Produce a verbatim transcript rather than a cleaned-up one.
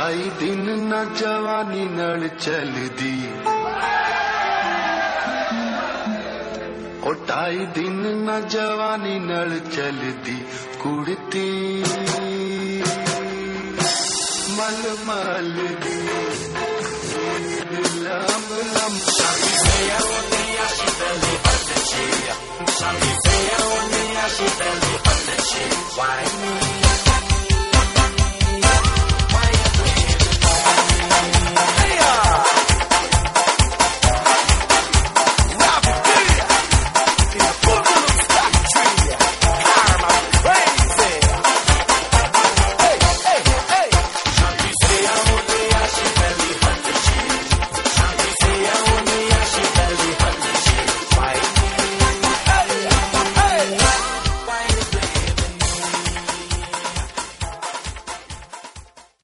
ढाई दिन न जवानी नल चलदी, ओ ढाई दिन न जवानी नल चलदी, कुड़ती मल मल दी लम लम। Shawty say I want me, yeah, she belly up the cheek. Shawty say I want me, yeah, she belly up the cheek. Why me?